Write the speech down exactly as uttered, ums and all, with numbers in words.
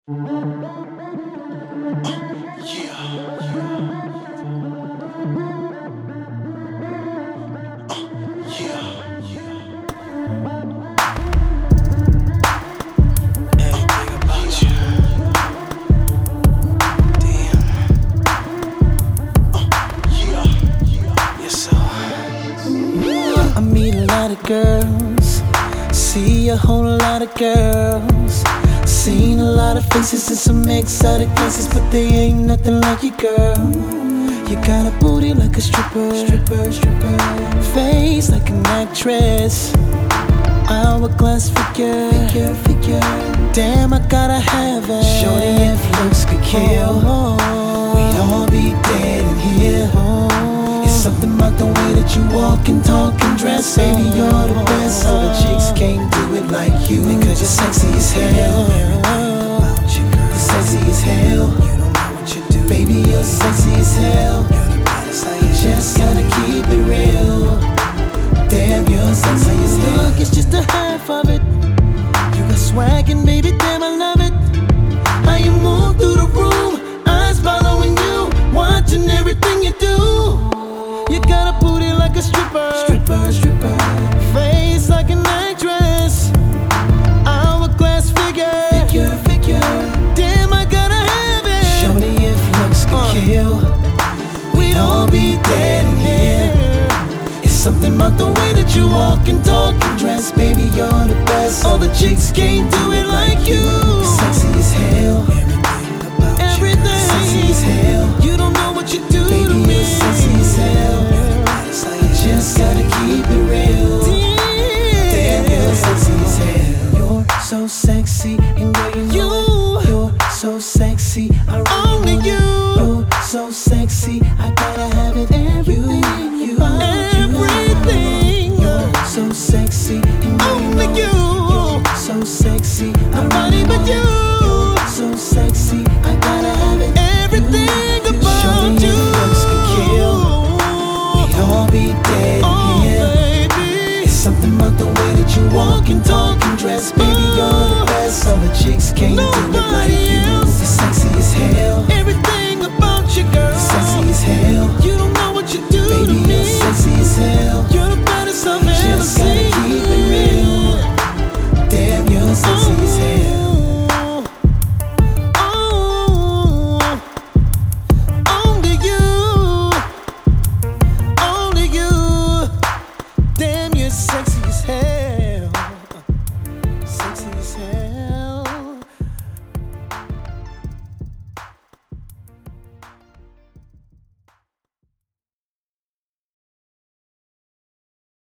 I meet a lot of girls, see a whole lot of girls, seen a lot of faces in some exotic places, but they ain't nothing like you, girl. You got a booty like a stripper, stripper, stripper. Face like an actress, hourglass figure, figure, figure. Damn, I gotta have it. Shorty, if looks could kill, we'd all be dead in here. It's something about the way that you walk and talk and dress. Baby, you're the best. All the chicks can't do it like you, because you're sexy as hell. You're sexy as hell. Baby, you're sexy as hell. Just gotta keep it real. Damn, you're sexy as hell. Look, it's just a half of it. You got swag and baby, damn, I love it. How you move through the room, eyes following you, watching everything you do. You got a booty like a stripper, stripper, stripper. Face like an actress, hourglass figure, figure, figure. Damn, I gotta have it. Shorty, if looks could uh. kill, we'd all be dead in here. It's something about the way that you walk and talk and dress. Baby, you're the best. All the chicks can't do it like you.